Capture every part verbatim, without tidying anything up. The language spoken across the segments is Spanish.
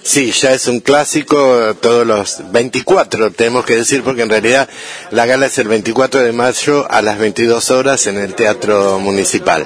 Sí, ya es un clásico, todos los veinticuatro tenemos que decir, porque en realidad la gala es el veinticuatro de mayo a las veintidós horas en el Teatro Municipal.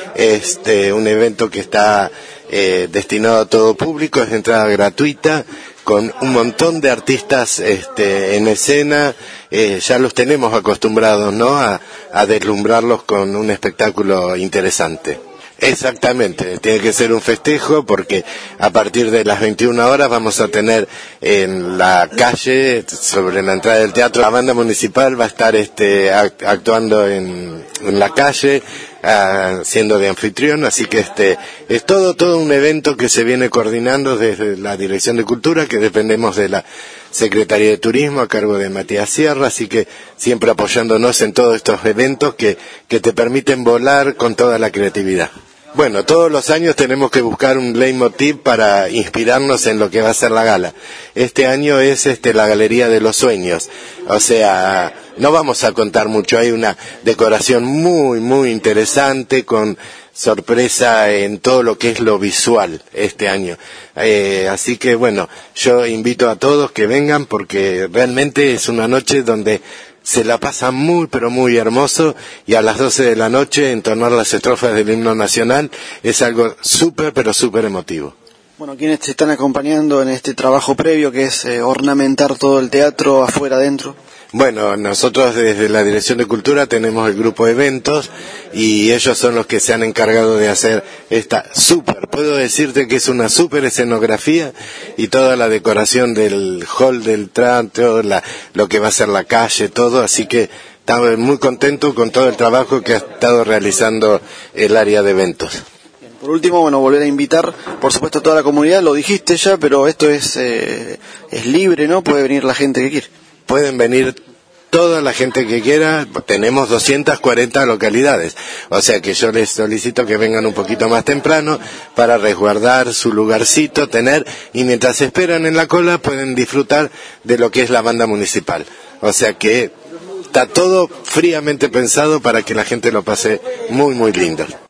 Este, un evento que está eh, destinado a todo público, es de entrada gratuita, con un montón de artistas este, en escena. Eh, ya los tenemos acostumbrados, ¿no?, a, a deslumbrarlos con un espectáculo interesante. Exactamente, tiene que ser un festejo porque a partir de las veintiuna horas vamos a tener en la calle, sobre la entrada del teatro, la banda municipal va a estar este, actuando en, en la calle, uh, siendo de anfitrión, así que este es todo todo un evento que se viene coordinando desde la Dirección de Cultura, que dependemos de la Secretaría de Turismo a cargo de Matías Sierra, así que siempre apoyándonos en todos estos eventos que, que te permiten volar con toda la creatividad. Bueno, todos los años tenemos que buscar un leitmotiv para inspirarnos en lo que va a ser la gala. Este año es este la Galería de los Sueños, o sea, no vamos a contar mucho, hay una decoración muy, muy interesante con sorpresa en todo lo que es lo visual este año. Eh, así que bueno, yo invito a todos que vengan porque realmente es una noche donde se la pasa muy pero muy hermoso, y a las doce de la noche entonar las estrofas del himno nacional es algo súper pero súper emotivo. Bueno, ¿quiénes te están acompañando en este trabajo previo que es eh, ornamentar todo el teatro afuera, adentro? Bueno, nosotros desde la Dirección de Cultura tenemos el grupo de eventos y ellos son los que se han encargado de hacer esta súper, puedo decirte que es una súper escenografía y toda la decoración del hall del teatro, la, lo que va a ser la calle, todo, así que estamos muy contentos con todo el trabajo que ha estado realizando el área de eventos. Por último, bueno, volver a invitar, por supuesto, a toda la comunidad, lo dijiste ya, pero esto es, eh, es libre, ¿no? Puede venir la gente que quiere. Pueden venir toda la gente que quiera, tenemos doscientas cuarenta localidades, o sea que yo les solicito que vengan un poquito más temprano para resguardar su lugarcito, tener, y mientras esperan en la cola pueden disfrutar de lo que es la banda municipal, o sea que está todo fríamente pensado para que la gente lo pase muy muy lindo.